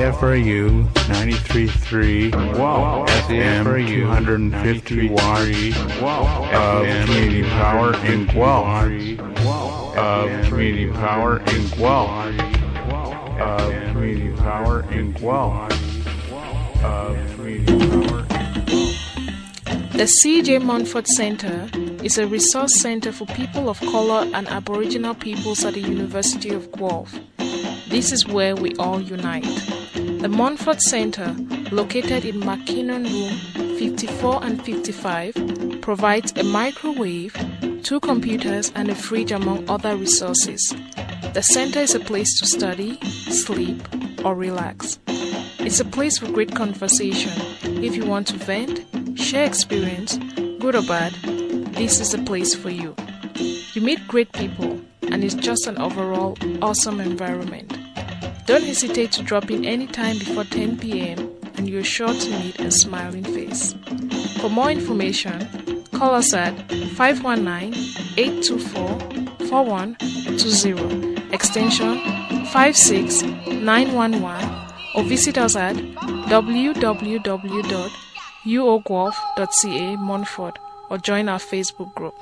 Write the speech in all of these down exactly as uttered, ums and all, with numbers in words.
F R U ninety-three point three wow. F M two hundred fifty watts of community power in Guelph. Of community power in Guelph. Of community power in Guelph. Of community power in Guelph. The C J Montfort Center is a resource center for people of color and Aboriginal peoples at the University of Guelph. This is where we all unite. The Montfort Center, located in McKinnon Room fifty-four and fifty-five, provides a microwave, two computers, and a fridge among other resources. The center is a place to study, sleep, or relax. It's a place for great conversation. If you want to vent, share experience, good or bad, this is a place for you. You meet great people, and it's just an overall awesome environment. Don't hesitate to drop in anytime before ten p.m. and you're sure to meet a smiling face. For more information, call us at five one nine, eight two four, four one two zero, extension five six nine one one, or visit us at w w w dot u o guelph dot c a Montfort or join our Facebook group.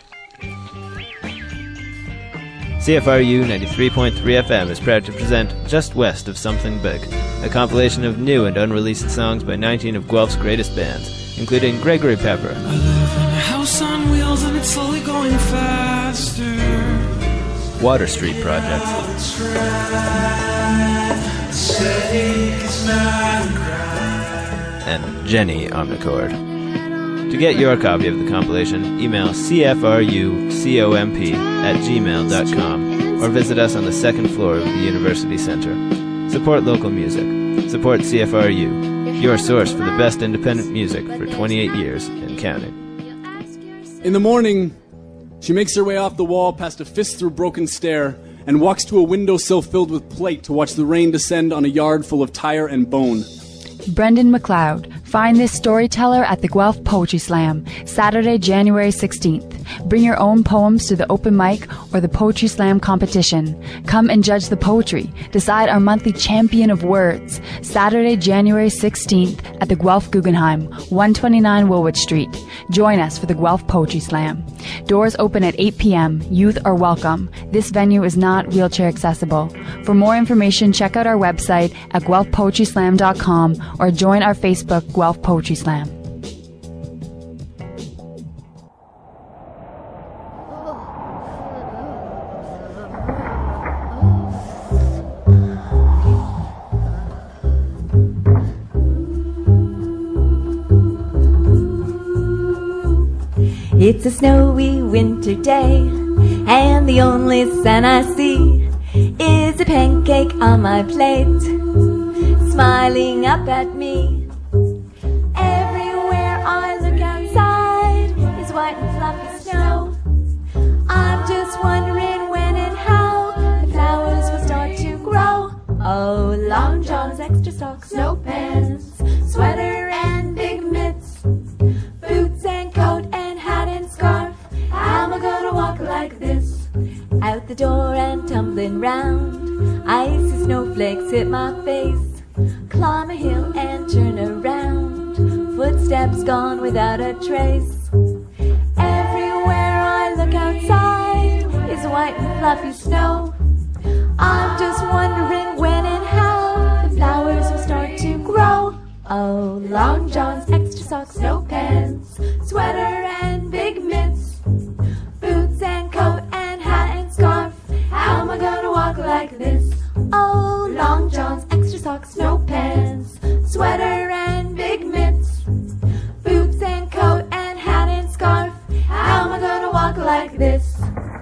C F R U ninety-three point three F M is proud to present Just West of Something Big, a compilation of new and unreleased songs by nineteen of Guelph's greatest bands, including Gregory Pepper, I live in a house on wheels and it's slowly going faster. Water Street Project, and Jenny Omnichord. To get your copy of the compilation, email c f r u comp at gmail dot com or visit us on the second floor of the University Center. Support local music. Support C F R U, your source for the best independent music for twenty-eight years and counting. In the morning, she makes her way off the wall past a fist-through broken stair and walks to a windowsill filled with plate to watch the rain descend on a yard full of tire and bone. Brendan McLeod. Find this storyteller at the Guelph Poetry Slam, Saturday, January sixteenth. Bring your own poems to the open mic or the Poetry Slam competition. Come and judge the poetry. Decide our monthly champion of words. Saturday, January sixteenth at the Guelph Guggenheim, one twenty-nine Woolwich Street. Join us for the Guelph Poetry Slam. Doors open at eight p.m. Youth are welcome. This venue is not wheelchair accessible. For more information, check out our website at guelph poetry slam dot com or join our Facebook Guelph Poetry Slam. It's a snowy winter day, and the only sun I see is a pancake on my plate, smiling up at me. Everywhere I look outside is white and fluffy snow. I'm just wondering when and how the flowers will start to grow. Oh, long johns, extra socks, snow pants, sweater and big mitts, boots and coat and hat and scarf. How am I gonna walk like this? Out the door and tumbling round, icy snowflakes hit my face. Climb a hill and turn around, footsteps gone without a trace. Everywhere I look outside is white and fluffy snow. I'm just wondering when and how the flowers will start to grow. Oh, long johns, extra socks, snow pants, sweater and big mitts, boots and coat and hat and scarf. How am I gonna walk like this? Oh, long johns, extra socks, snow pants, sweater and big mitts, boots and coat and hat and scarf. How am I gonna walk like this?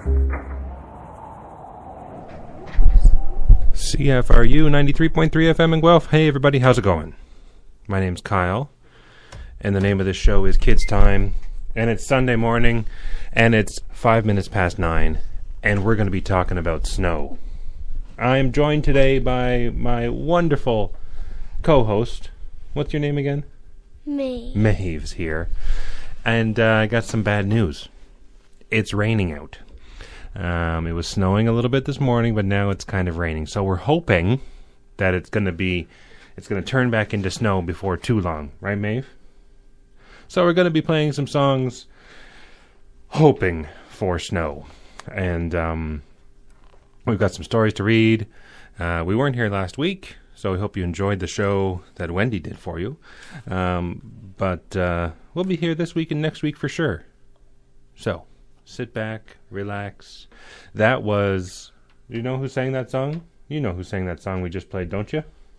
C F R U ninety-three point three F M in Guelph. Hey everybody, how's it going? My name's Kyle, and the name of this show is Kids Time, and it's Sunday morning, and it's five minutes past nine, and we're going to be talking about snow. I am joined today by my wonderful co-host. What's your name again? Maeve. Maeve's here, and uh, I got some bad news. It's raining out. Um, it was snowing a little bit this morning, but now it's kind of raining. So we're hoping that it's going to be It's going to turn back into snow before too long. Right, Maeve? So we're going to be playing some songs hoping for snow. And um, we've got some stories to read. Uh, we weren't here last week, so we hope you enjoyed the show that Wendy did for you. Um, but uh, we'll be here this week and next week for sure. So, sit back, relax. That was... Do you know who sang that song? You know who sang that song we just played, don't you?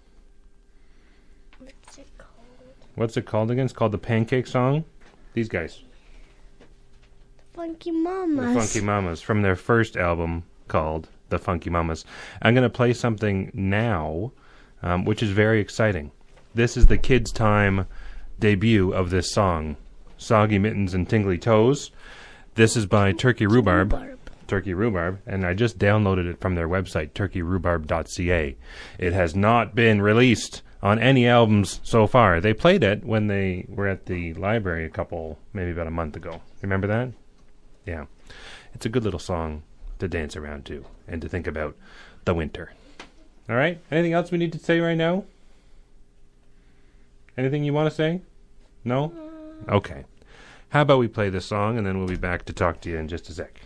What's it called? What's it called again? It's called the Pancake Song. These guys. Funky Mamas. The Funky Mamas from their first album called The Funky Mamas. I'm going to play something now, um, which is very exciting. This is the Kids Time debut of this song, Soggy Mittens and Tingly Toes. This is by Turkey Rhubarb. Rhubarb. Turkey Rhubarb, and I just downloaded it from their website, turkey rhubarb dot c a. It has not been released on any albums so far. They played it when they were at the library a couple, maybe about a month ago. Remember that? Yeah. It's a good little song to dance around to and to think about the winter. All right? Anything else we need to say right now? Anything you want to say? No? Okay. How about we play this song, and then we'll be back to talk to you in just a sec.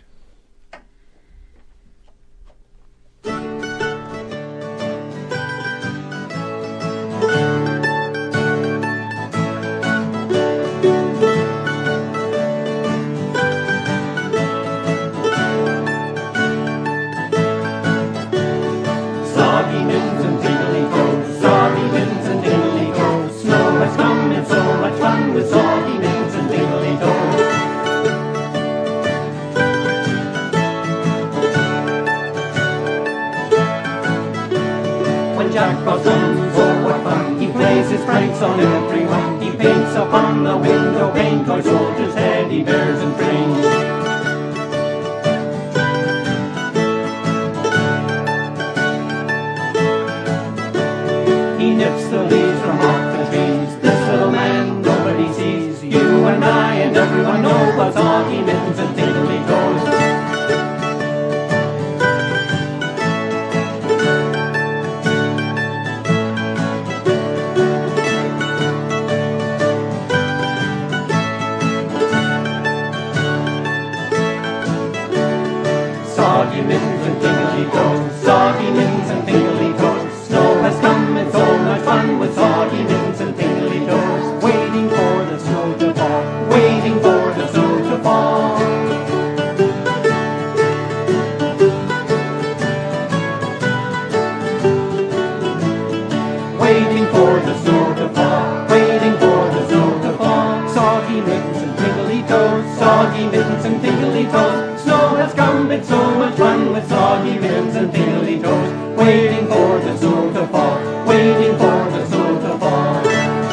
Soggy mittens and tingly toes, soggy mittens and tingly toes. Snow has come and so much fun with soggy mittens and tingly toes. When Jack Frost comes, oh what fun! He plays his pranks on everyone. He paints upon the window pane toy soldiers, teddy bears and trains. He nips the leaves from off the trees. This little man nobody sees. You and I and everyone know about soggy mittens and tingly toes. Soggy mittens and tingly toes, soggy mittens and tingly toes. Snow has come and so much fun with soggy mittens and tingly toes. Waiting for the snow to fall, waiting for the snow to fall. Waiting for the snow to fall, waiting for the snow to fall. Soggy mittens and tingly toes, soggy mittens and tingly toes. Snow has come, it's so much fun with soggy mittens and tingly toes. Waiting for the snow to fall, waiting for the snow to fall.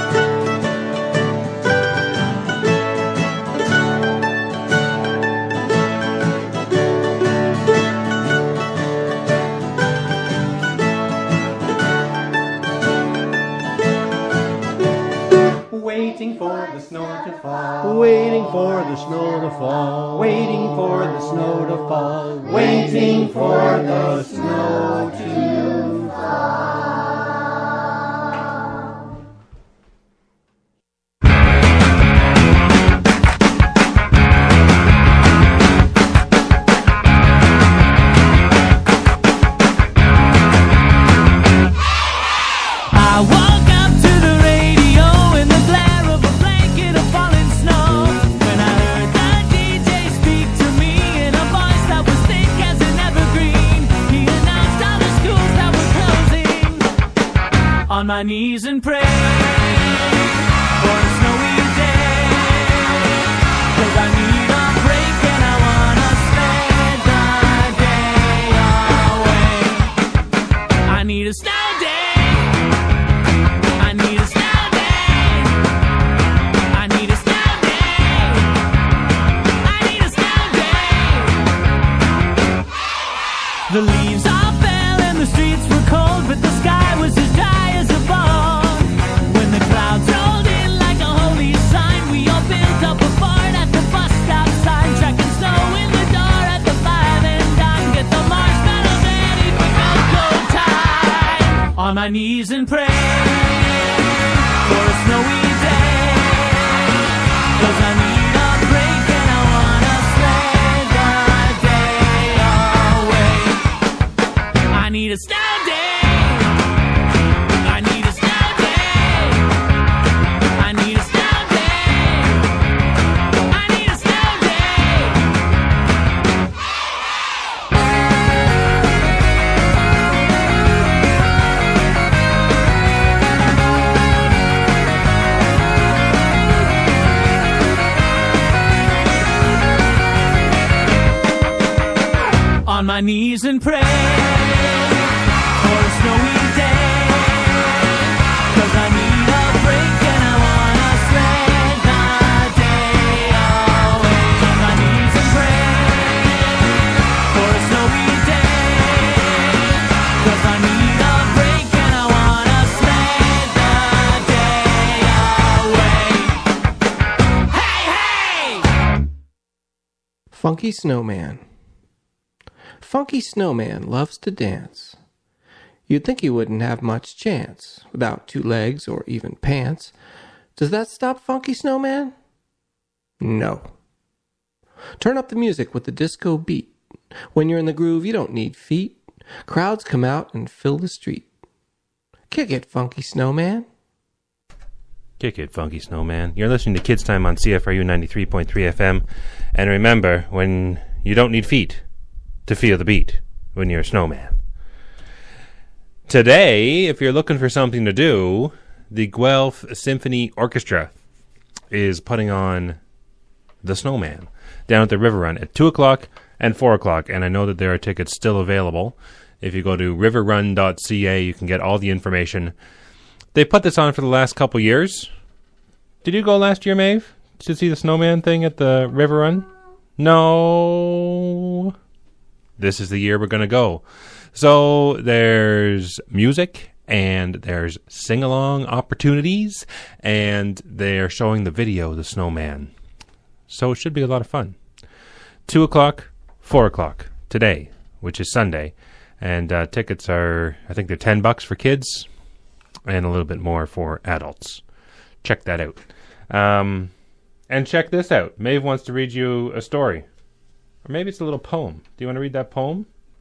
Waiting for the snow to fall, Waiting for the snow to fall. waiting for the snow to fall, waiting for the snow to fall. I woke up to the radio in the glare of a blanket of falling snow. When I heard the D J speak to me in a voice that was thick as an evergreen, he announced all the schools that were closing. On my knees and prayed for a snowy day, 'cause I need a break and I wanna spend the day away. I need a snow day. I need a snow day. I need a snow day. I need a snow day. The leaves all fell and the streets were cold, but the sky was as dry as a bone. When the clouds rolled in like a holy sign, we all built up a fort at the bus stop sign, tracking snow in the door at the five and dime. Get the marshmallows ready for cocoa time. on my knees and pray for a snowy day, 'cause I need a break and I wanna slay the day away. I need a snow day. I need a snow day. I need a snow day. I need a snow day. On my knees and pray for a snowy day, 'cause I need a break and I wanna slay the day away. On my knees and pray for a snowy day, 'cause I need a break and I wanna slay the day away. Hey, hey! Funky Snowman. Funky Snowman loves to dance. You'd think he wouldn't have much chance without two legs or even pants. Does that stop Funky Snowman? No. Turn up the music with the disco beat. When you're in the groove, you don't need feet. Crowds come out and fill the street. Kick it, Funky Snowman. Kick it, Funky Snowman. You're listening to Kids Time on C F R U ninety-three point three F M. And remember, when you don't need feet to feel the beat when you're a snowman. Today, if you're looking for something to do, the Guelph Symphony Orchestra is putting on The Snowman down at the River Run at two o'clock and four o'clock. And I know that there are tickets still available. If you go to river run dot c a, you can get all the information. They put this on for the last couple years. Did you go last year, Maeve, to see the Snowman thing at the River Run? No. This is the year we're going to go. So there's music and there's sing-along opportunities, and they're showing the video, The Snowman. So it should be a lot of fun. two o'clock, four o'clock today, which is Sunday. And uh, tickets are, I think they're ten bucks for kids and a little bit more for adults. Check that out. Um, and check this out. Maeve wants to read you a story. Or maybe it's a little poem. Do you want to read that poem?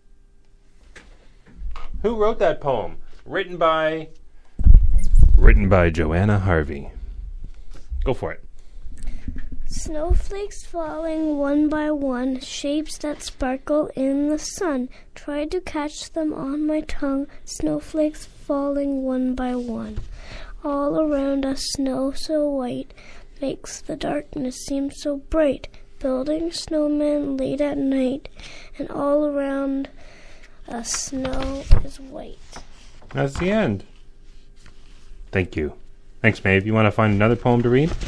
Who wrote that poem? Written by... Written by Joanna Harvey. Go for it. Snowflakes falling one by one, shapes that sparkle in the sun. Tried to catch them on my tongue, snowflakes falling one by one. All around us snow so white, makes the darkness seem so bright. Building snowmen late at night, and all around us snow is white. That's the end. Thank you. Thanks, Maeve. You want to find another poem to read?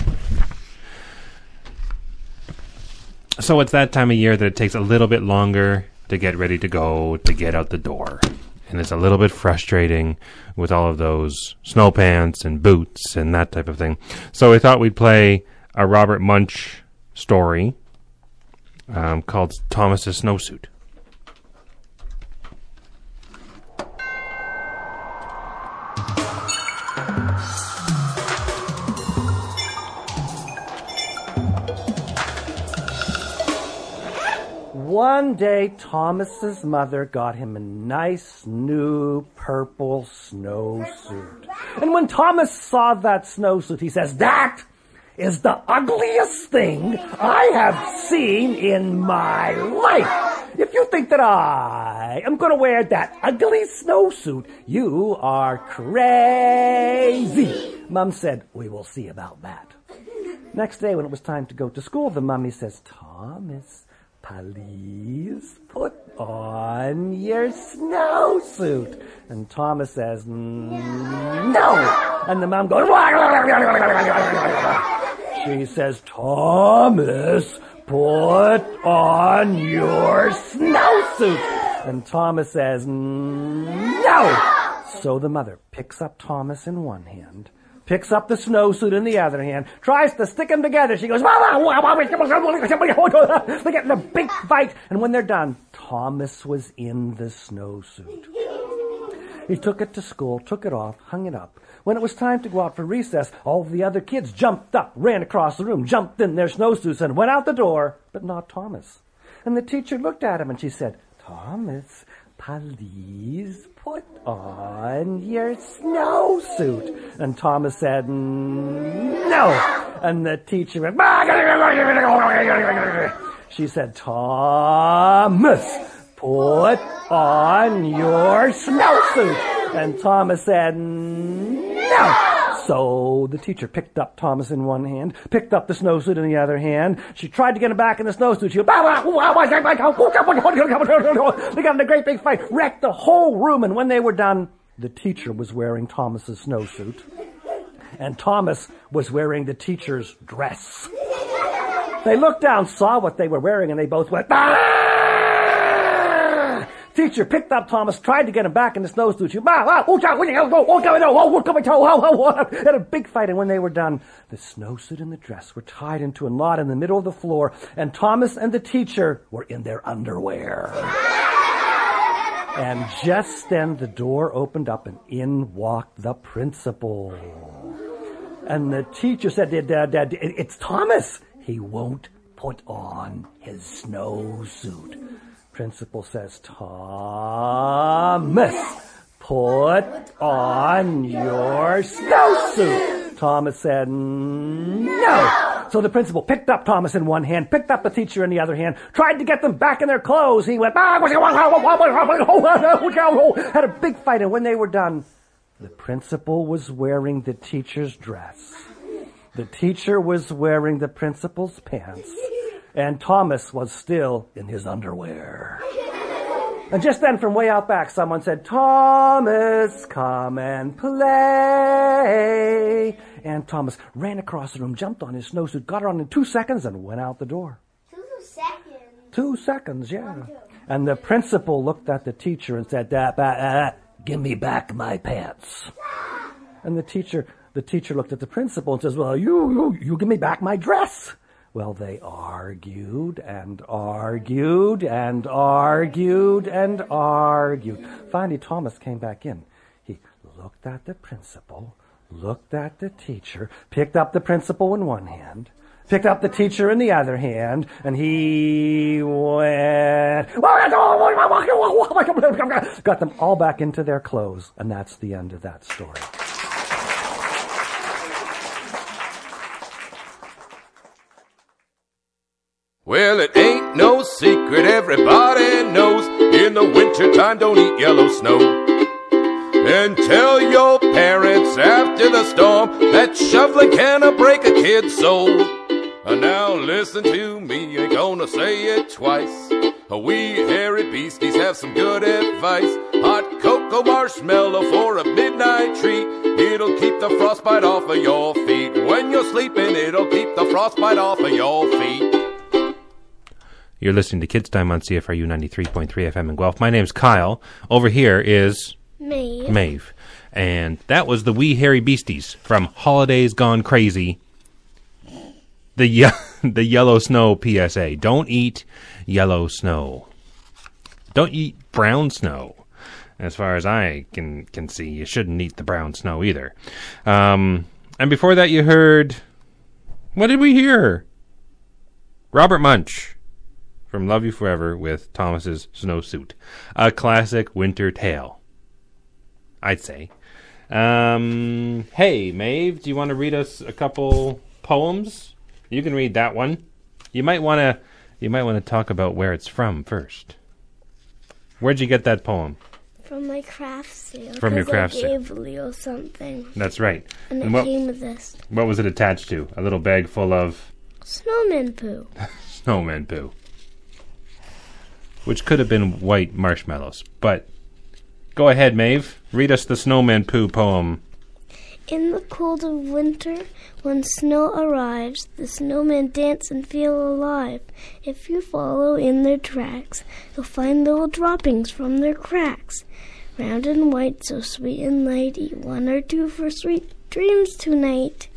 So it's that time of year that it takes a little bit longer to get ready to go, to get out the door. And it's a little bit frustrating with all of those snow pants and boots and that type of thing. So we thought we'd play a Robert Munch story um, called Thomas's Snowsuit. One day, Thomas's mother got him a nice new purple snowsuit. And when Thomas saw that snowsuit, he says, "That is the ugliest thing I have seen in my life. If you think that I am going to wear that ugly snowsuit, you are crazy." Mom said, "We will see about that." Next day, when it was time to go to school, the mummy says, "Thomas, please put on your snowsuit." And Thomas says, "No." And the mom goes, she says, "Thomas, put on your snowsuit." And Thomas says, "No." So the mother picks up Thomas in one hand, picks up the snowsuit in the other hand, tries to stick them together. She goes, they get in a big fight. And when they're done, Thomas was in the snowsuit. He took it to school, took it off, hung it up. When it was time to go out for recess, all the other kids jumped up, ran across the room, jumped in their snowsuits, and went out the door, but not Thomas. And the teacher looked at him and she said, Thomas, please put on your snowsuit. And Thomas said, no. And the teacher went, she said, Thomas, put on your snowsuit. And Thomas said, no. So the teacher picked up Thomas in one hand, picked up the snowsuit in the other hand. She tried to get him back in the snowsuit. She went, they got in a great big fight, wrecked the whole room. And when they were done, the teacher was wearing Thomas's snowsuit, and Thomas was wearing the teacher's dress. They looked down, saw what they were wearing, and they both went, ah! Teacher picked up Thomas, tried to get him back in the snowsuit. She, had a big fight, and when they were done, the snowsuit and the dress were tied into a knot in the middle of the floor, and Thomas and the teacher were in their underwear. And just then the door opened up, and in walked the principal. And the teacher said, Dad, Dad, it's Thomas. He won't put on his snowsuit. Principal says, Thomas, put on your snowsuit. Thomas said, no. So the principal picked up Thomas in one hand, picked up the teacher in the other hand, tried to get them back in their clothes. He went, had a big fight, and when they were done, the principal was wearing the teacher's dress. The teacher was wearing the principal's pants. And Thomas was still in his underwear. And just then, from way out back, someone said, Thomas, come and play. And Thomas ran across the room, jumped on his snowsuit, got her on in two seconds, and went out the door. Two seconds? Two seconds, yeah. And the principal looked at the teacher and said, uh, uh, uh, give me back my pants. And the teacher, the teacher looked at the principal and says, well, you, you, you give me back my dress. Well, they argued and argued and argued and argued. Finally, Thomas came back in. He looked at the principal, looked at the teacher, picked up the principal in one hand, picked up the teacher in the other hand, and he went, got them all back into their clothes. And that's the end of that story. Well, it ain't no secret, everybody knows, in the wintertime don't eat yellow snow. And tell your parents after the storm that shoveling cannot break a kid's soul. And now listen to me, ain't gonna say it twice. We hairy beasties have some good advice. Hot cocoa marshmallow for a midnight treat. It'll keep the frostbite off of your feet. When you're sleeping, it'll keep the frostbite off of your feet. You're listening to Kids Time on C F R U ninety-three point three F M in Guelph. My name's Kyle. Over here is... Maeve. Maeve. And that was the Wee Hairy Beasties from Holidays Gone Crazy. The ye- the yellow snow P S A. Don't eat yellow snow. Don't eat brown snow. As far as I can, can see, you shouldn't eat the brown snow either. Um, and before that you heard... What did we hear? Robert Munch from Love You Forever with Thomas's Snowsuit. A classic winter tale, I'd say. Um, hey, Maeve, do you want to read us a couple poems? You can read that one. You might want to you might want to talk about where it's from first. Where'd you get that poem? From my craft sale. From your craft I sale. gave Leo something. That's right. And, and it what, came with this. What was it attached to? A little bag full of... Snowman poo. Snowman poo. Which could have been white marshmallows. But go ahead, Maeve. Read us the Snowman Poo poem. In the cold of winter, when snow arrives, the snowmen dance and feel alive. If you follow in their tracks, you'll find little droppings from their cracks. Round and white, so sweet and light, eat one or two for sweet dreams tonight.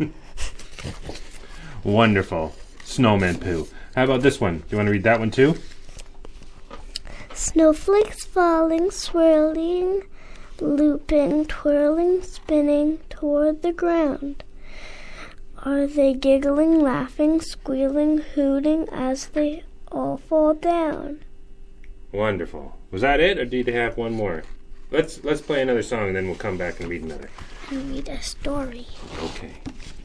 Wonderful. Snowman Poo. How about this one? Do you want to read that one too? Snowflakes falling, swirling looping, twirling, spinning toward the ground. Are they giggling, laughing, squealing, hooting as they all fall down? Wonderful. Was that it, or did you have one more? Let's let's play another song, and then we'll come back and read another. And read a story. Okay.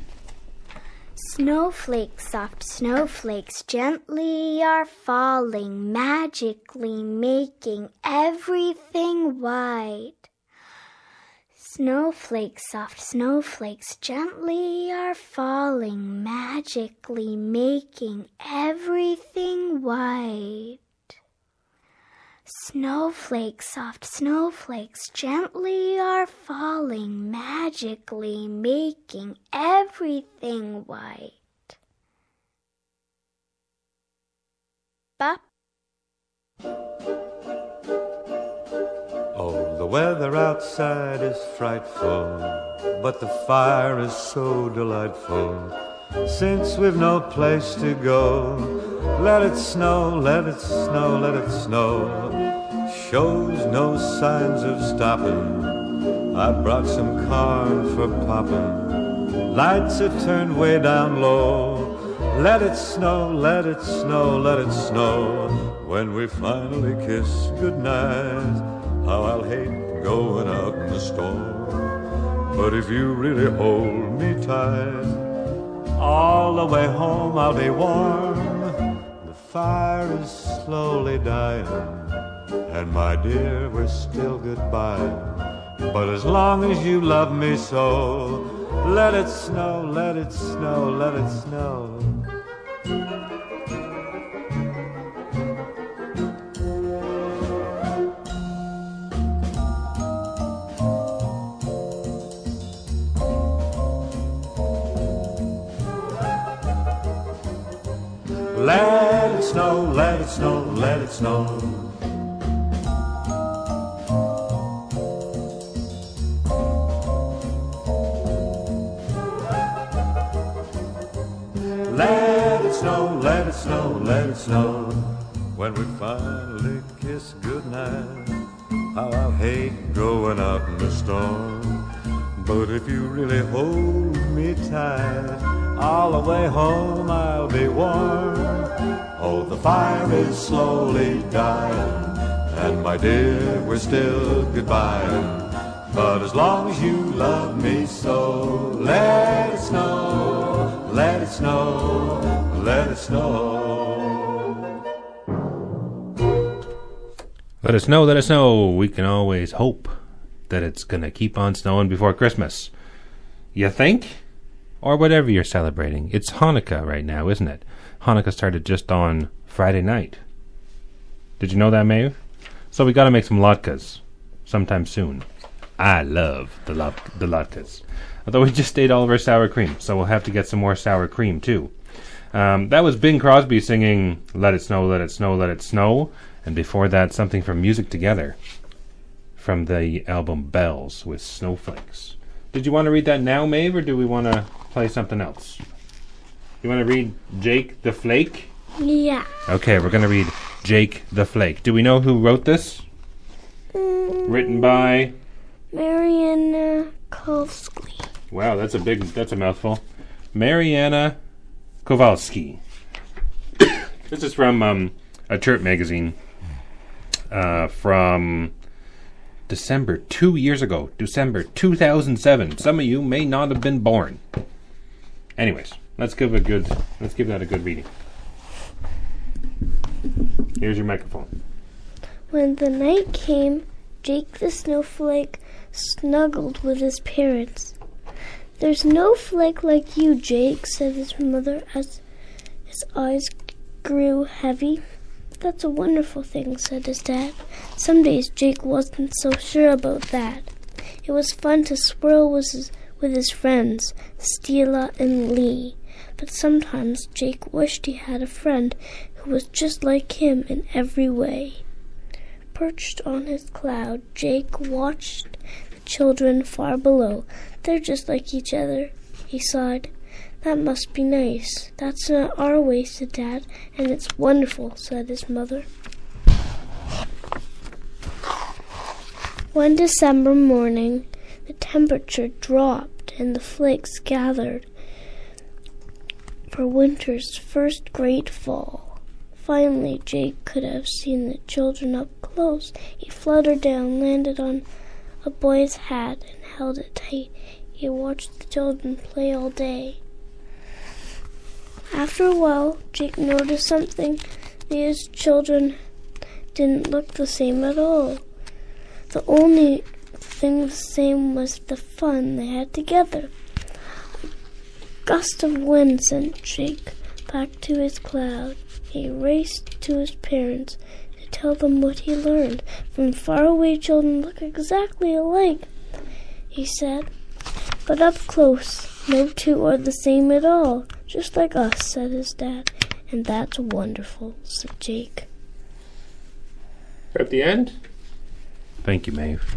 Snowflakes, soft snowflakes, gently are falling, magically making everything white. Snowflakes, soft snowflakes, gently are falling, magically making everything white. Snowflakes, soft snowflakes, gently are falling, magically making everything white. Bop. Oh, the weather outside is frightful, but the fire is so delightful. Since we've no place to go, let it snow, let it snow, let it snow. Shows no signs of stopping. I brought some corn for popping. Lights are turned way down low. Let it snow, let it snow, let it snow. When we finally kiss goodnight, how I'll hate going out in the storm. But if you really hold me tight, all the way home I'll be warm. The fire is slowly dying, and my dear, we're still goodbye. But as long as you love me so, let it snow, let it snow, let it snow. Let it snow, let it snow, let it snow. Let it snow, let it snow, let it snow. When we finally kiss goodnight, how I'll hate going out in the storm. But if you really hold me tight, all the way home I'll be warm. Oh, the fire is slowly dying, and my dear, we're still goodbye. But as long as you love me so, let it snow, let it snow, let it snow. Let us know, let us know. We can always hope that it's going to keep on snowing before Christmas. You think? Or whatever you're celebrating. It's Hanukkah right now, isn't it? Hanukkah started just on Friday night. Did you know that, Maeve? So we got to make some latkes sometime soon. I love the, lat- the latkes. Although we just ate all of our sour cream, so we'll have to get some more sour cream, too. Um, that was Bing Crosby singing Let It Snow, Let It Snow, Let It Snow. And before that, something from Music Together, from the album Bells with Snowflakes. Did you want to read that now, Maeve, or do we want to play something else? You want to read Jake the Flake? Yeah. Okay, we're going to read Jake the Flake. Do we know who wrote this? Mm, Written by? Mariana Kowalski. Wow, that's a big, that's a mouthful. Mariana Kowalski. This is from um, a Chirp magazine uh, from December, two years ago. December two thousand seven. Some of you may not have been born. Anyways, let's give a good, let's give that a good reading. Here's your microphone. When the night came, Jake the Snowflake snuggled with his parents. "There's no flake like you, Jake," said his mother as his eyes grew heavy. "That's a wonderful thing," said his dad. Some days Jake wasn't so sure about that. It was fun to swirl with his, with his friends, Stella and Lee. But sometimes Jake wished he had a friend who was just like him in every way. Perched on his cloud, Jake watched the children far below. "They're just like each other," he sighed. "That must be nice." "That's not our way," said Dad. "And it's wonderful," said his mother. One December morning, the temperature dropped and the flakes gathered for winter's first great fall. Finally, Jake could have seen the children up close. He fluttered down, landed on a boy's hat, and held it tight. He watched the children play all day. After a while, Jake noticed something. These children didn't look the same at all. The only thing the same was the fun they had together. A gust of wind sent Jake back to his cloud. He raced to his parents to tell them what he learned. From far away, children look exactly alike, he said. But up close, no two are the same at all. Just like us, said his dad. And that's wonderful, said Jake. At the end? Thank you, Maeve.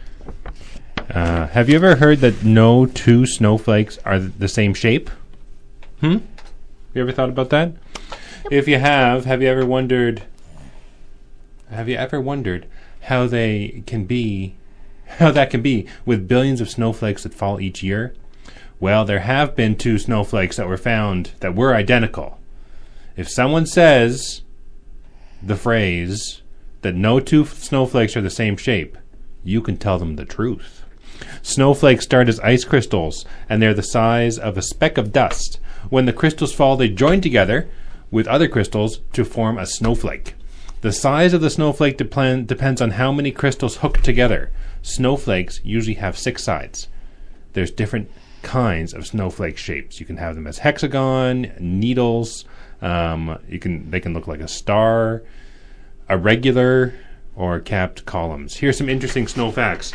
Uh, have you ever heard that no two snowflakes are the same shape? Hmm? You ever thought about that? Yep. If you have, have you ever wondered... Have you ever wondered how they can be... How that can be with billions of snowflakes that fall each year? Well, there have been two snowflakes that were found that were identical. If someone says the phrase that no two snowflakes are the same shape, you can tell them the truth. Snowflakes start as ice crystals, and they're the size of a speck of dust. When the crystals fall, they join together with other crystals to form a snowflake. The size of the snowflake depend, depends on how many crystals hook together. Snowflakes usually have six sides. There's different kinds of snowflake shapes. You can have them as hexagon, needles. Um, you can they can look like a star, irregular, or capped columns. Here's some interesting snow facts.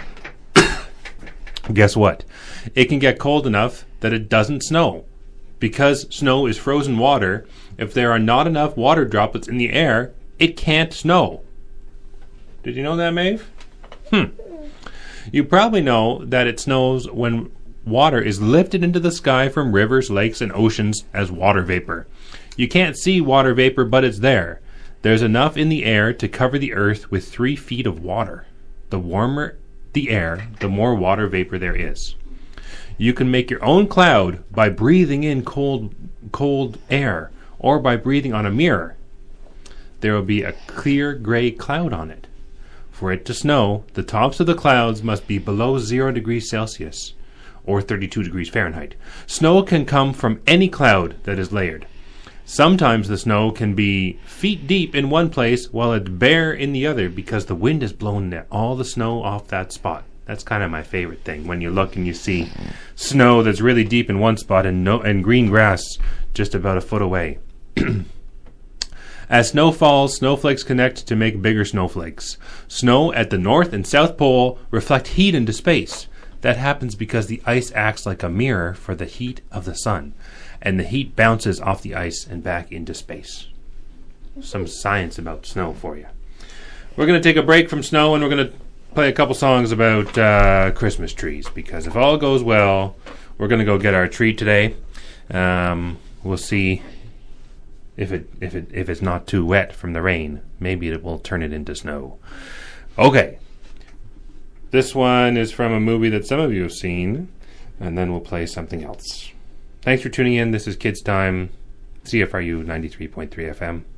Guess what? It can get cold enough that it doesn't snow. Because snow is frozen water, if there are not enough water droplets in the air, it can't snow. Did you know that, Maeve? Hmm. You probably know that it snows when water is lifted into the sky from rivers, lakes, and oceans as water vapor. You can't see water vapor, but it's there. There's enough in the air to cover the earth with three feet of water. The warmer the air, the more water vapor there is. You can make your own cloud by breathing in cold, cold air, or by breathing on a mirror. There will be a clear gray cloud on it. For it to snow, the tops of the clouds must be below zero degrees Celsius, or thirty-two degrees Fahrenheit. Snow can come from any cloud that is layered. Sometimes the snow can be feet deep in one place while it's bare in the other because the wind has blown all the snow off that spot. That's kind of my favorite thing, when you look and you see snow that's really deep in one spot and no and green grass just about a foot away. As snow falls, snowflakes connect to make bigger snowflakes. Snow at the North and South Pole reflect heat into space. That happens because the ice acts like a mirror for the heat of the sun, and the heat bounces off the ice and back into space. Some science about snow for you. We're going to take a break from snow, and we're going to play a couple songs about uh, Christmas trees, because if all goes well, we're going to go get our tree today. Um, we'll see if it if it if it's not too wet from the rain. Maybe it will turn it into snow. Okay. This one is from a movie that some of you have seen, and then we'll play something else. Thanks for tuning in. This is Kids Time, C F R U ninety-three point three F M.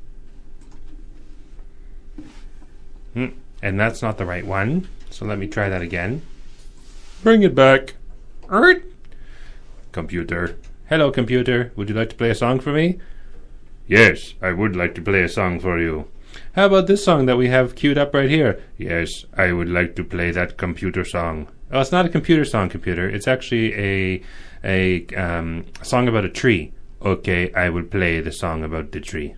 Hmm. And that's not the right one, so let me try that again. Bring it back. Ert. Computer. Hello, computer. Would you like to play a song for me? Yes, I would like to play a song for you. How about this song that we have queued up right here? Yes, I would like to play that computer song. Oh, it's not a computer song, computer. It's actually a a um, song about a tree. Okay, I will play the song about the tree.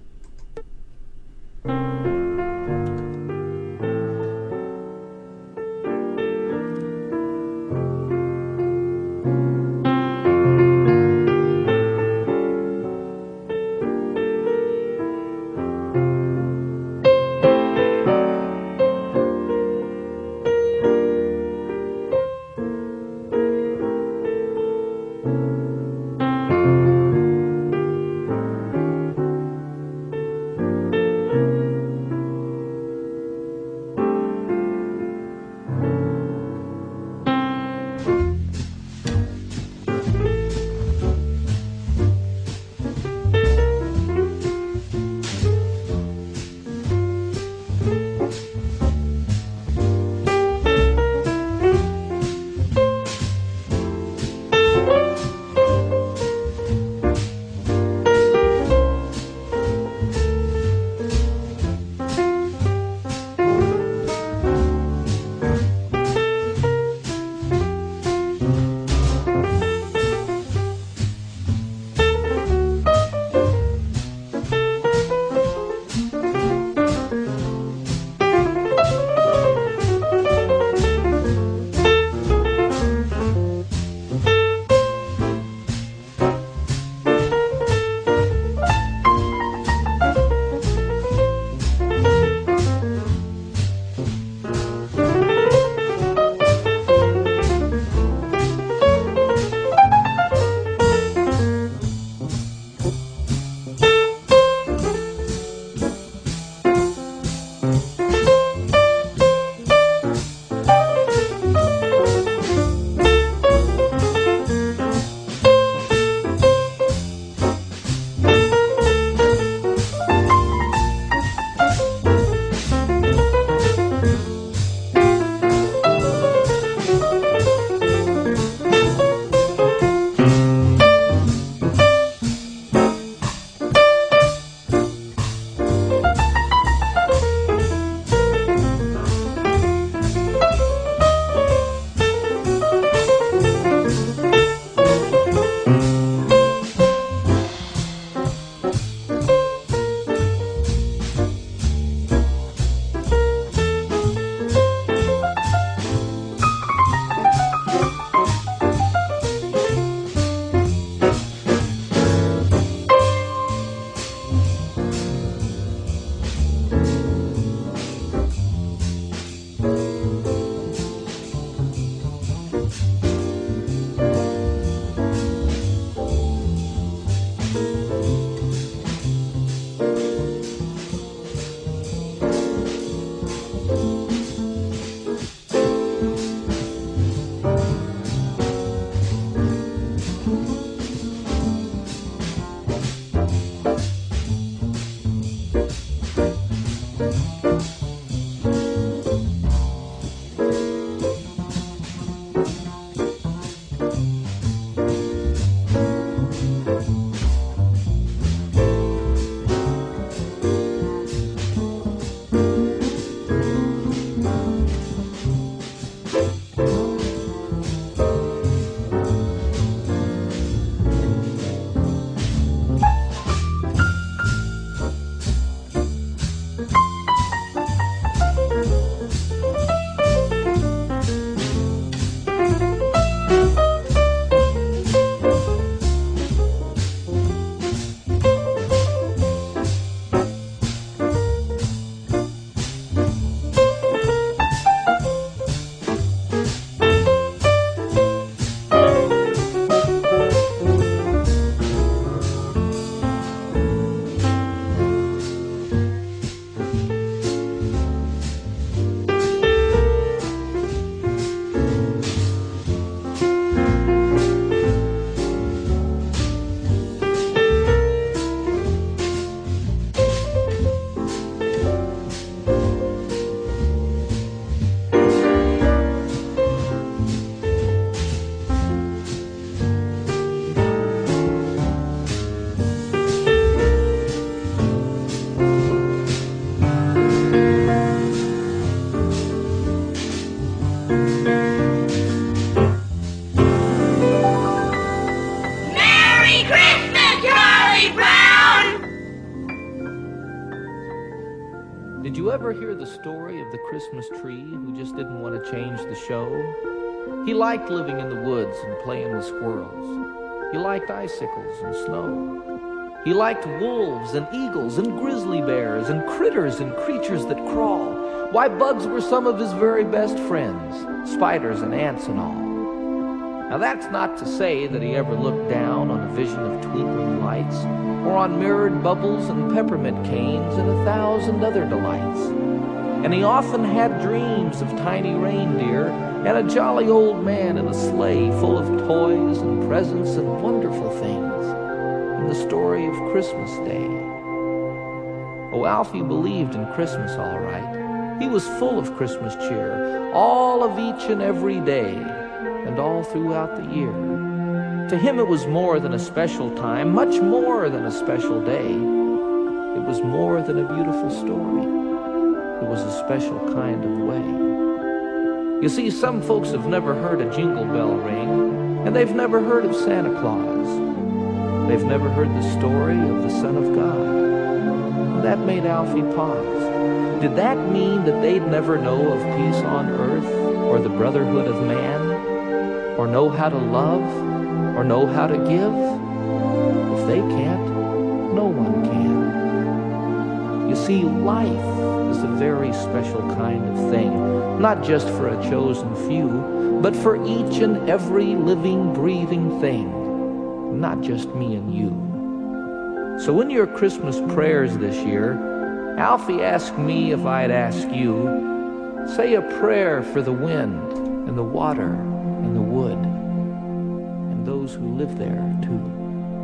you ever hear the story of the Christmas tree who just didn't want to change the show? He liked living in the woods and playing with squirrels. He liked icicles and snow. He liked wolves and eagles and grizzly bears and critters and creatures that crawl. Why, bugs were some of his very best friends, spiders and ants and all. Now that's not to say that he ever looked down on a vision of twinkling lights, or on mirrored bubbles and peppermint canes and a thousand other delights. And he often had dreams of tiny reindeer and a jolly old man in a sleigh full of toys and presents and wonderful things, and the story of Christmas Day. Oh, Alfie believed in Christmas all right. He was full of Christmas cheer, all of each and every day, and all throughout the year. To him it was more than a special time, much more than a special day. It was more than a beautiful story. It was a special kind of way. You see, some folks have never heard a jingle bell ring, and they've never heard of Santa Claus. They've never heard the story of the Son of God. That made Alfie pause. Did that mean that they'd never know of peace on earth, or the brotherhood of man, or know how to love, or know how to give? If they can't, no one can. You see, life is a very special kind of thing, not just for a chosen few, but for each and every living, breathing thing, not just me and you. So in your Christmas prayers this year, Alfie asked me if I'd ask you, say a prayer for the wind and the water and the wood and those who live there too.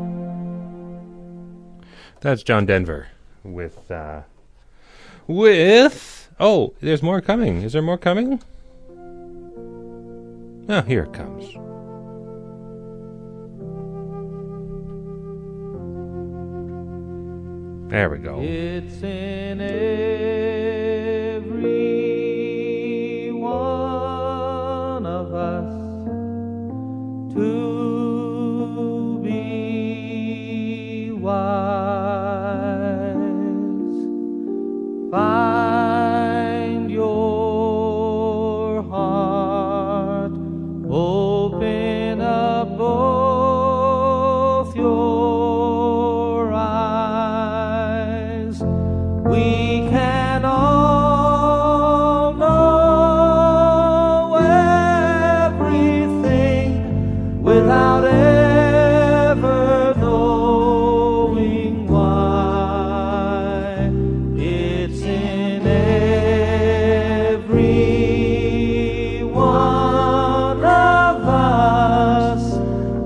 That's John Denver with, uh, with, oh, there's more coming. Is there more coming? Oh, here it comes. There we go. It's in every one of us to be wise. Find your heart, open up both your eyes. We can all know everything without ever knowing why. It's in every one of us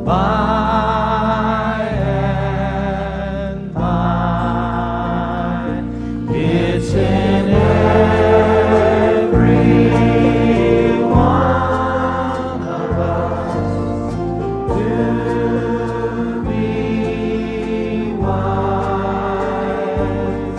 by and by. It's in every one of us to be wise.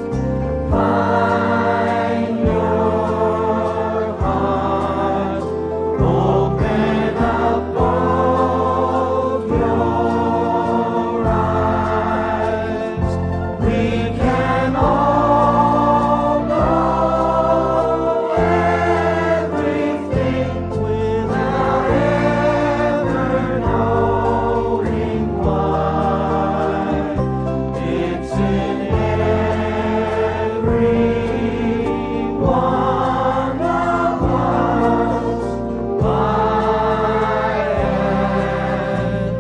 Find your heart, open up both your eyes. We can all know everything without ever knowing why. It's in every one of us by and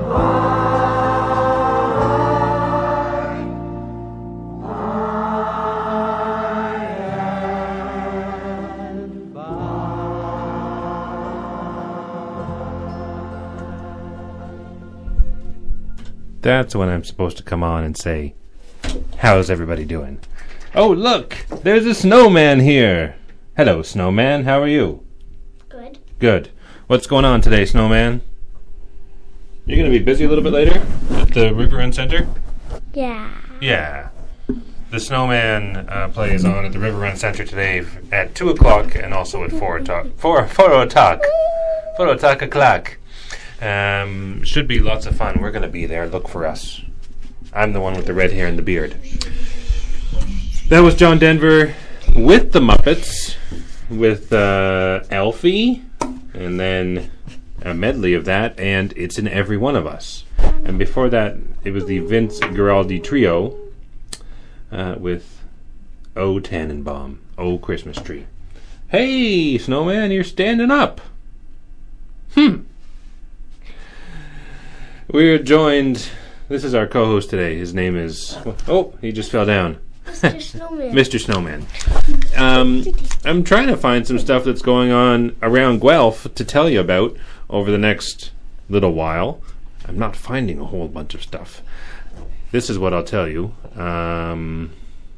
That's when I'm supposed to come on and say, how's everybody doing? Oh, look! There's a snowman here! Hello, snowman. How are you? Good. Good. What's going on today, snowman? You're going to be busy a little bit later at the River Run Center? Yeah. Yeah. The snowman uh, plays on at the River Run Center today f- at two o'clock and also at four o'clock. Four, four o'clock. Four o'clock o'clock. Um, should be lots of fun. We're going to be there. Look for us. I'm the one with the red hair and the beard. That was John Denver. with the Muppets, with uh, Elfie, and then a medley of that, and It's in Every One of Us. And before that, it was the Vince Guaraldi Trio uh, with O Tannenbaum, O Christmas Tree. Hey, Snowman, you're standing up. Hmm. We're joined... This is our co-host today. His name is... Oh, he just fell down. Mister Snowman. Mister Snowman. Um, I'm trying to find some stuff that's going on around Guelph to tell you about over the next little while. I'm not finding a whole bunch of stuff. This is what I'll tell you. Um,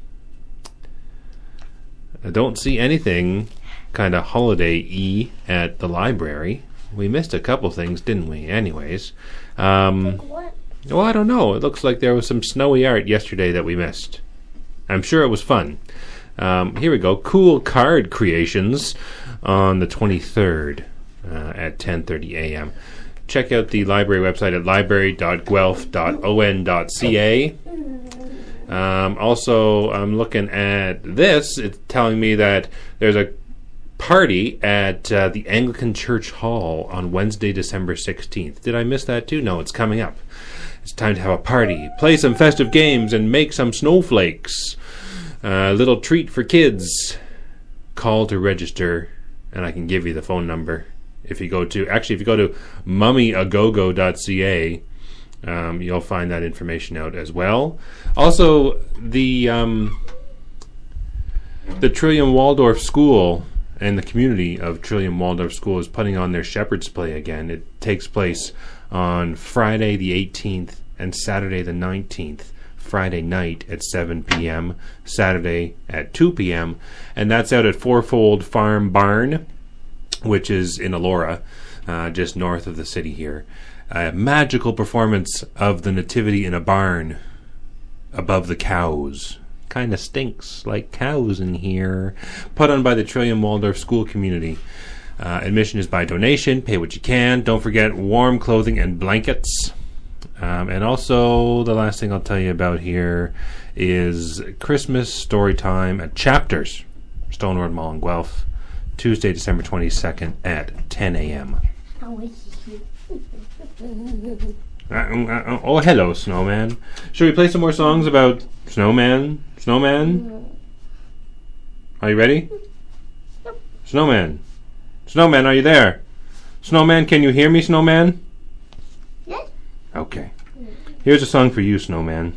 I don't see anything kind of holiday-y at the library. We missed a couple things, didn't we? Anyways. Um, Like what? well, I don't know. It looks like there was some snowy art yesterday that we missed. I'm sure it was fun. Um, here we go. Cool Card Creations on the twenty-third uh, at ten thirty a.m. Check out the library website at library dot guelph dot o n dot c a. Um, also, I'm looking at this. It's telling me that there's a party at uh, the Anglican Church Hall on Wednesday, December sixteenth. Did I miss that too? No, it's coming up. It's time to have a party, play some festive games, and make some snowflakes. A uh, little treat for kids. Call to register, and I can give you the phone number. If you go to, actually, if you go to mummy agogo dot c a, um, you'll find that information out as well. Also, the um, the Trillium Waldorf School and the community of Trillium Waldorf School is putting on their Shepherd's Play again. It takes place on Friday the eighteenth and Saturday the nineteenth. Friday night at seven p.m., Saturday at two p.m., and that's out at Fourfold Farm Barn, which is in Elora, uh, just north of the city here. A magical performance of the Nativity in a barn above the cows. Kind of stinks like cows in here. Put on by the Trillium Waldorf School community. Uh, admission is by donation. Pay what you can. Don't forget warm clothing and blankets. Um, and also, the last thing I'll tell you about here is Christmas story time at Chapters, Stoneward Mall in Guelph, Tuesday, December twenty-second at ten a.m. Uh, uh, oh, hello, Snowman. Should we play some more songs about Snowman? Snowman? Are you ready? Snowman. Snowman, are you there? Snowman, can you hear me, Snowman? Yes. Okay. Here's a song for you, Snowman.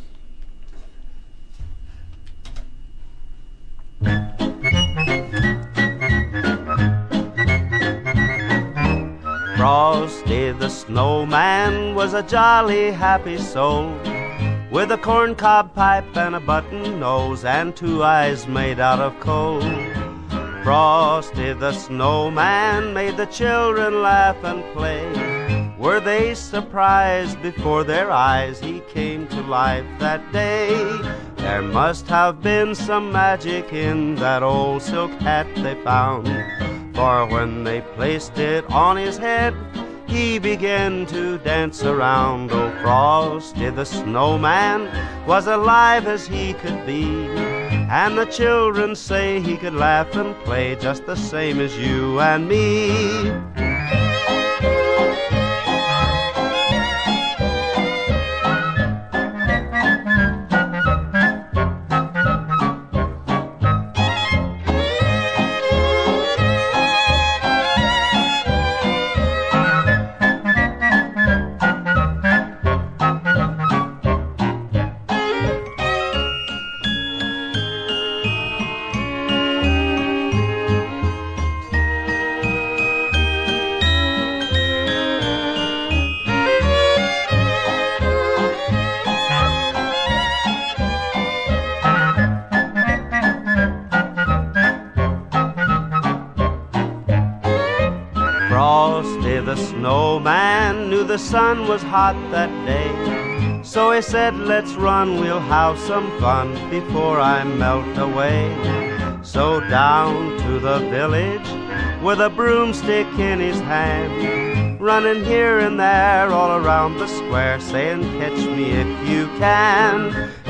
Frosty the Snowman was a jolly happy soul, with a corncob pipe and a button nose and two eyes made out of coal. Frosty the Snowman made the children laugh and play. Were they surprised before their eyes he came to life that day? There must have been some magic in that old silk hat they found, for when they placed it on his head, he began to dance around. Oh, Frosty the Snowman was alive as he could be, and the children say he could laugh and play just the same as you and me. Frosty the Snowman knew the sun was hot that day, so he said, let's run, we'll have some fun before I melt away. So down to the village with a broomstick in his hand, running here and there all around the square, saying, catch me if you can.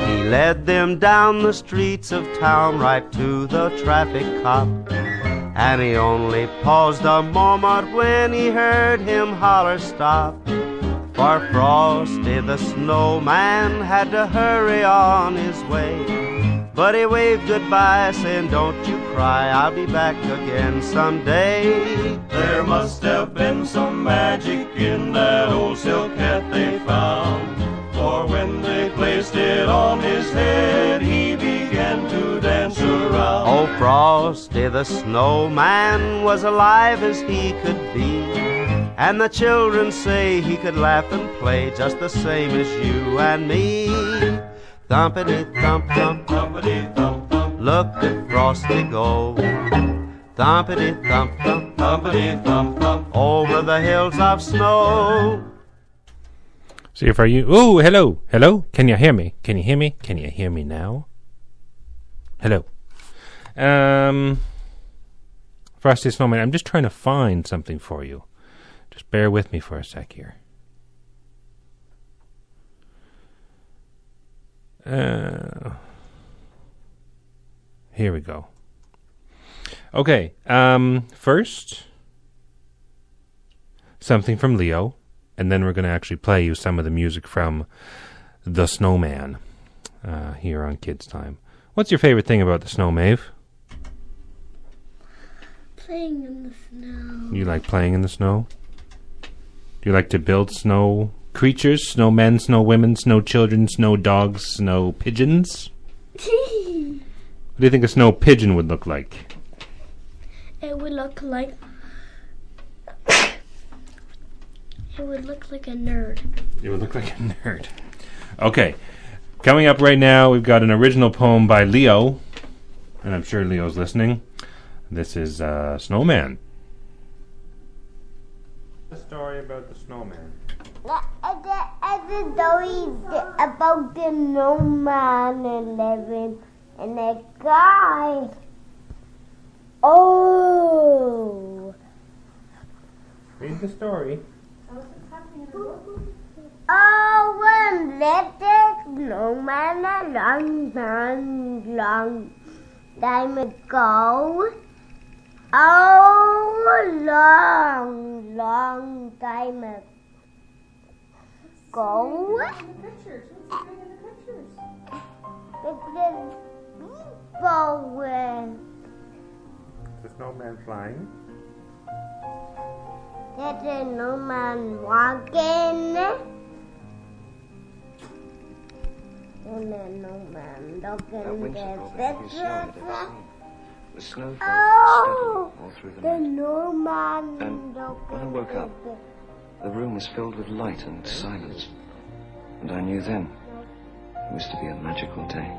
He led them down the streets of town right to the traffic cop. And he only paused a moment when he heard him holler stop. For Frosty the Snowman had to hurry on his way. But he waved goodbye saying, don't you cry, I'll be back again someday. There must have been some magic in that old silk hat they found. For when they placed it on his head, he began to dance around. Oh, Frosty the Snowman was alive as he could be. And the children say he could laugh and play just the same as you and me. Thumpity thump thump, thumpity thump thump, look at Frosty go. Thumpity thump thump, thumpity thump thump, over the hills of snow. See if are you. Oh, hello, hello. Can you hear me? Can you hear me? Can you hear me now? Hello. Um, Frosty Snowman. I'm just trying to find something for you. Just bear with me for a sec here. Uh, here we go. Okay. Um, first, something from Leo. And then we're going to actually play you some of the music from The Snowman uh, here on Kids Time. What's your favorite thing about the snow, Maeve? Playing in the snow. You like playing in the snow? Do you like to build snow creatures? Snowmen, snow women, snow children, snow dogs, snow pigeons? What do you think a snow pigeon would look like? It would look like... It would look like a nerd. It would look like a nerd. Okay. Coming up right now, we've got an original poem by Leo. And I'm sure Leo's listening. This is uh, Snowman. The story about the snowman. It's a story about the snowman and living in the sky. Oh. Read the story. Oh, when little snowman a long, long, long time ago. Oh, long, long time ago. People were. The snowman flying. There's a snowman walking. And a snowman looking at the The snow fell Oh, steadily all through the the night. snowman And when I woke up, the room was filled with light and silence. And I knew then it was to be a magical day.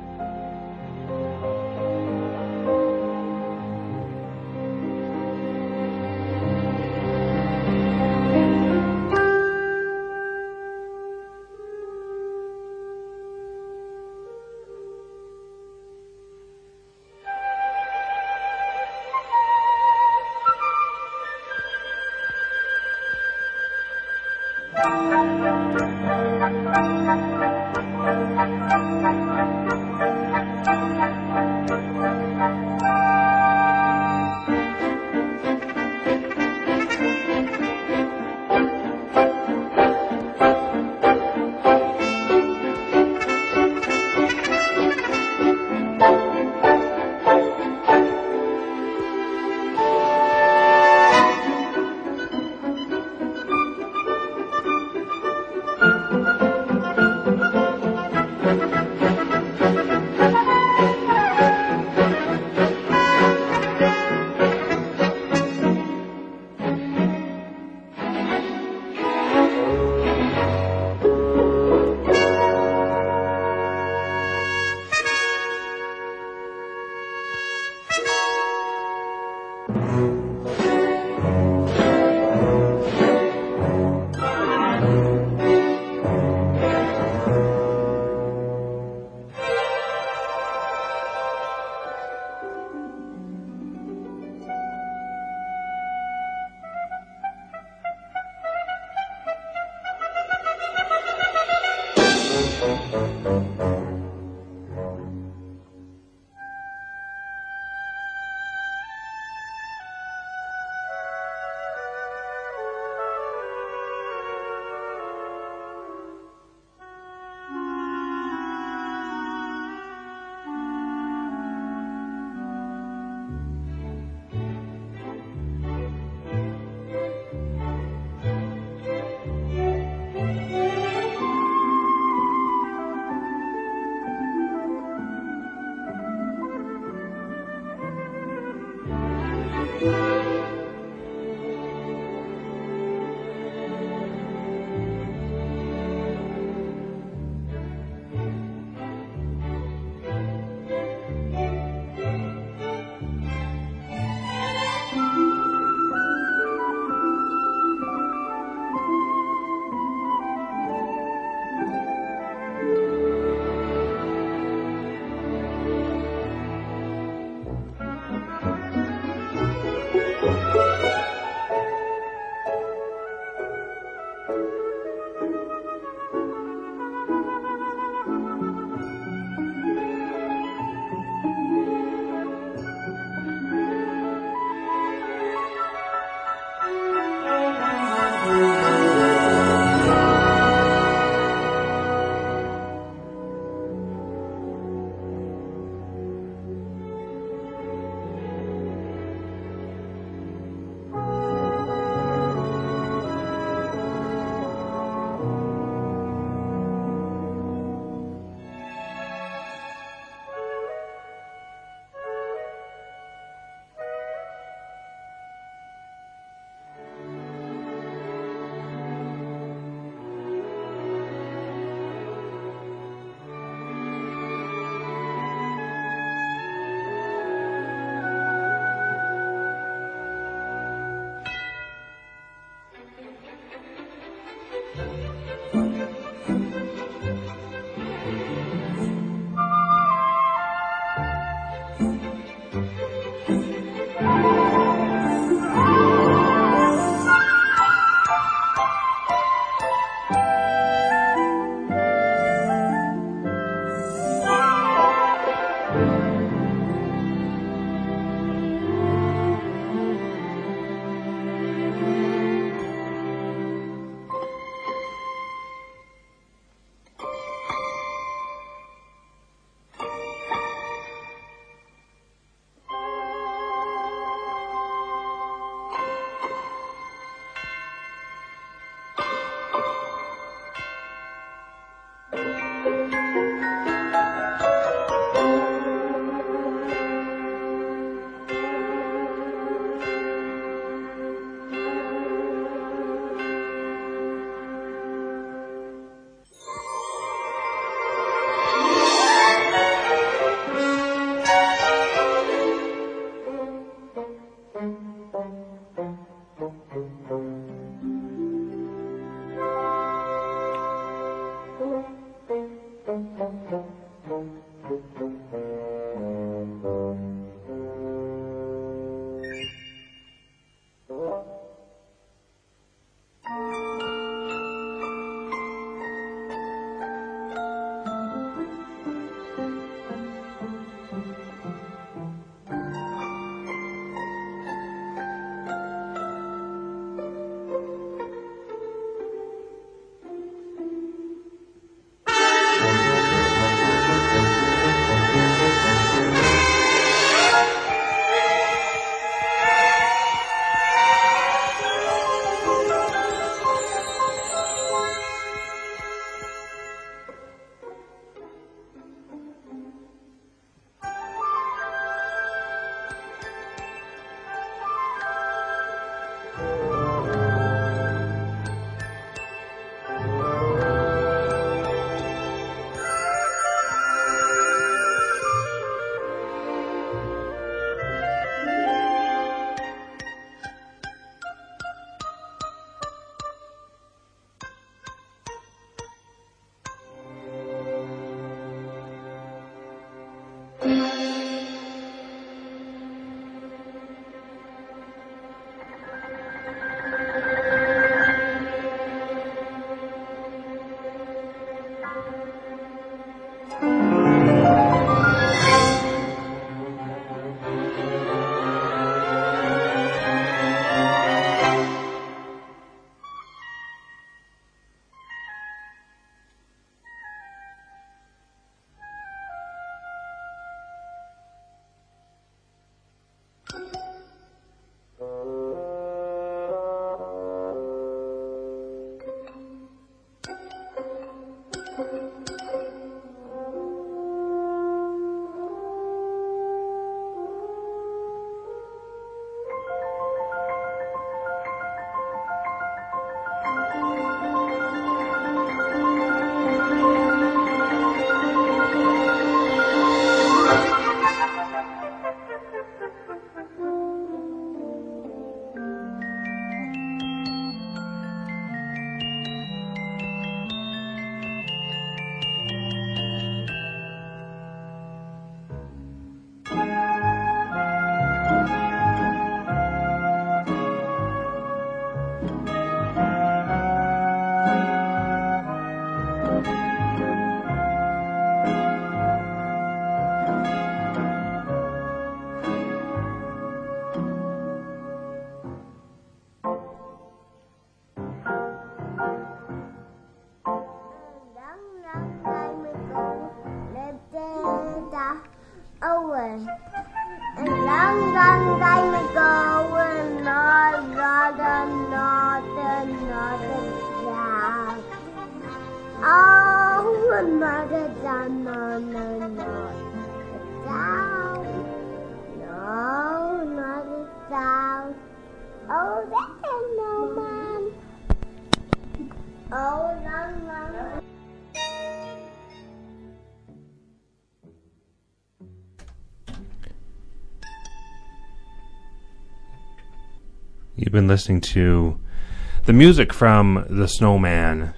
You've been listening to the music from The Snowman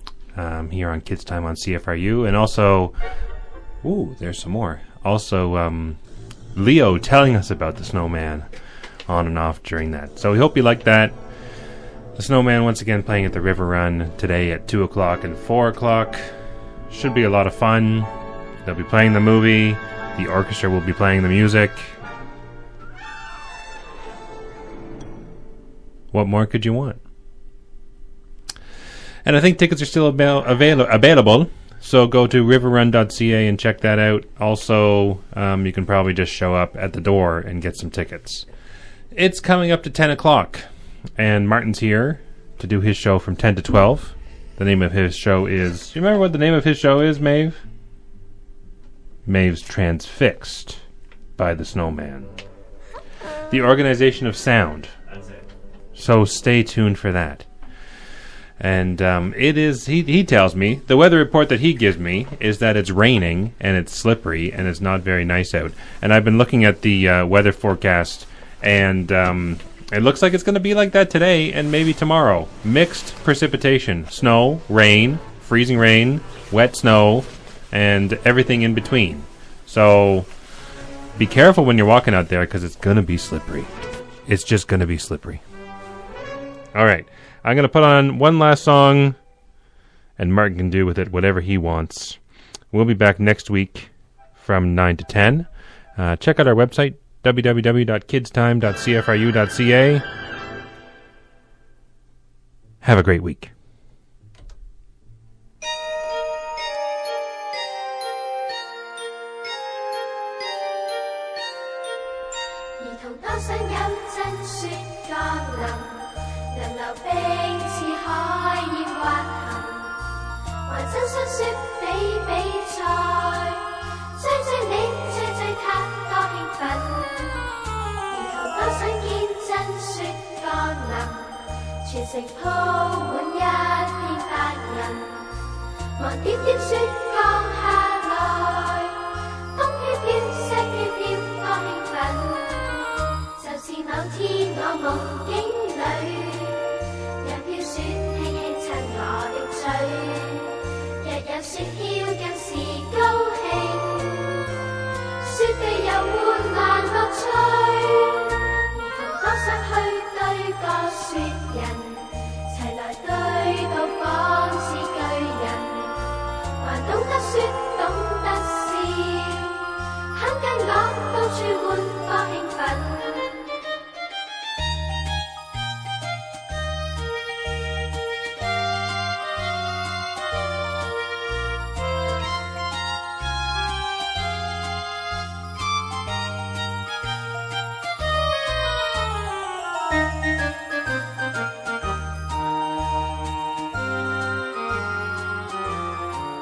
um, here on Kids Time on C F R U, and also, ooh, there's some more. Also, um, Leo telling us about The Snowman on and off during that. So we hope you liked that. The Snowman once again playing at the River Run today at two o'clock and four o'clock. Should be a lot of fun. They'll be playing the movie. The orchestra will be playing the music. What more could you want? And I think tickets are still avail- avail- available, so go to river run dot c a and check that out. Also, um, you can probably just show up at the door and get some tickets. It's coming up to ten o'clock, and Martin's here to do his show from ten to twelve. The name of his show is... Do you remember what the name of his show is, Maeve? Maeve's Transfixed by the Snowman. The Organization of Sound. So stay tuned for that. And um, it is, he, he tells me, the weather report that he gives me is that it's raining and it's slippery and it's not very nice out. And I've been looking at the uh, weather forecast, and um, it looks like it's going to be like that today and maybe tomorrow. Mixed precipitation, snow, rain, freezing rain, wet snow, and everything in between. So be careful when you're walking out there, because it's going to be slippery. It's just going to be slippery. All right. I'm going to put on one last song, and Martin can do with it whatever he wants. We'll be back next week from nine to ten. Uh, check out our website, w w w dot kids time dot c f r u dot c a. Have a great week. 全城鋪滿一片白人，寒點點雪降下來，風飄飄，西飄飄，多興奮。就是某天我夢境裏，讓飄雪輕輕親我的嘴，日日雪飄更是高興，雪地遊玩難樂趣，兒童多想去對個雪人。齊來對到仿似巨人，還懂得說。